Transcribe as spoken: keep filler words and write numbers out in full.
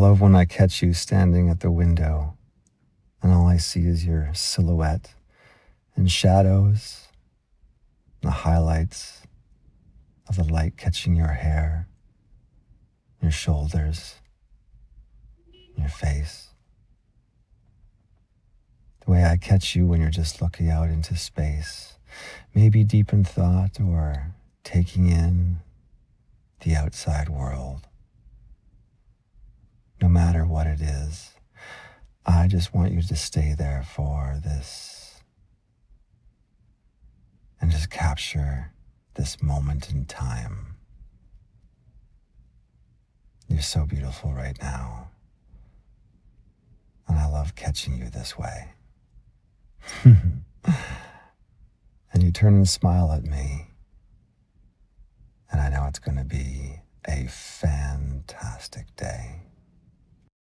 love when I catch you standing at the window and all I see is your silhouette and shadows, the highlights of the light catching your hair, your shoulders, your face. The way I catch you when you're just looking out into space, maybe deep in thought or taking in the outside world. No matter what it is, I just want you to stay there for this and just capture this moment in time. You're so beautiful right now, and I love catching you this way. And you turn and smile at me, and I know it's going to be a fantastic day.